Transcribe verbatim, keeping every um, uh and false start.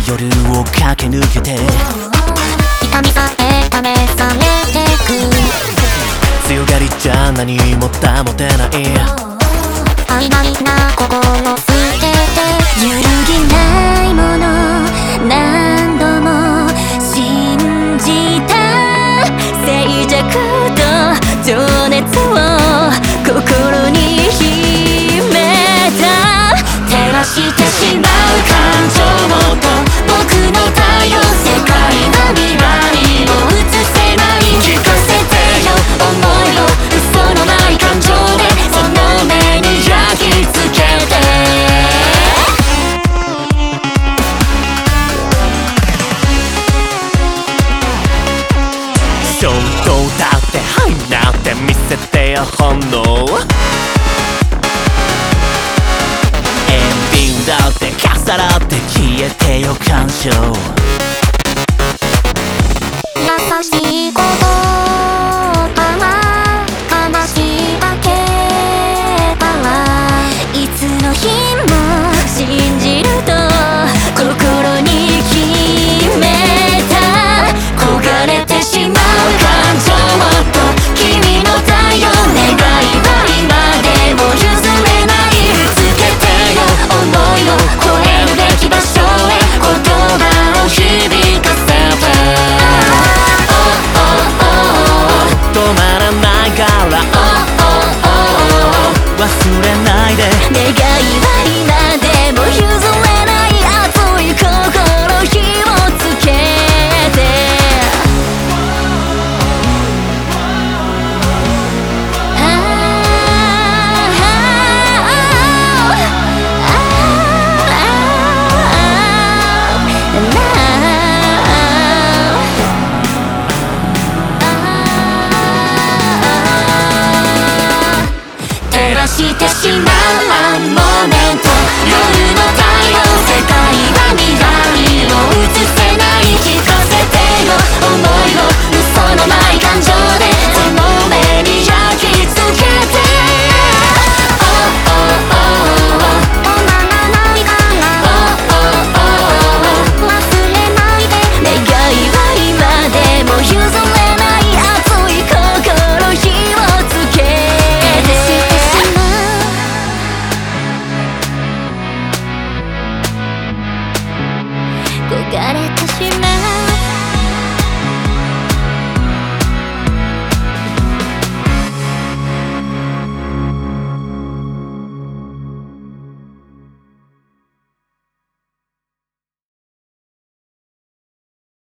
夜を駆け抜けて痛みさえ試されてく強がりじゃ何も保てない曖昧な心捨てて揺るぎないもの何度も信じた静寂と情熱を心に秘めた照らしてしまう感情と僕の太陽世界の未来を映せない聞かせてよ思いを嘘のない感情でその目に焼き付けて衝動だってはいなって見せてよ本能エンディングだって重なって消えてよ感傷優しいことから悲しいだけからいつの日も信じると心に決めた焦がれてしまう感情と君の太陽願いは今でも譲れないぶつけてよ想いを超えるべき場所へ言葉を響かせて止まらないから忘れないで願いは今でも譲れない熱い心火をつけてあ照らしてしまうあのモメント夜の太陽世界は未来を映せない聞かせてよ思いを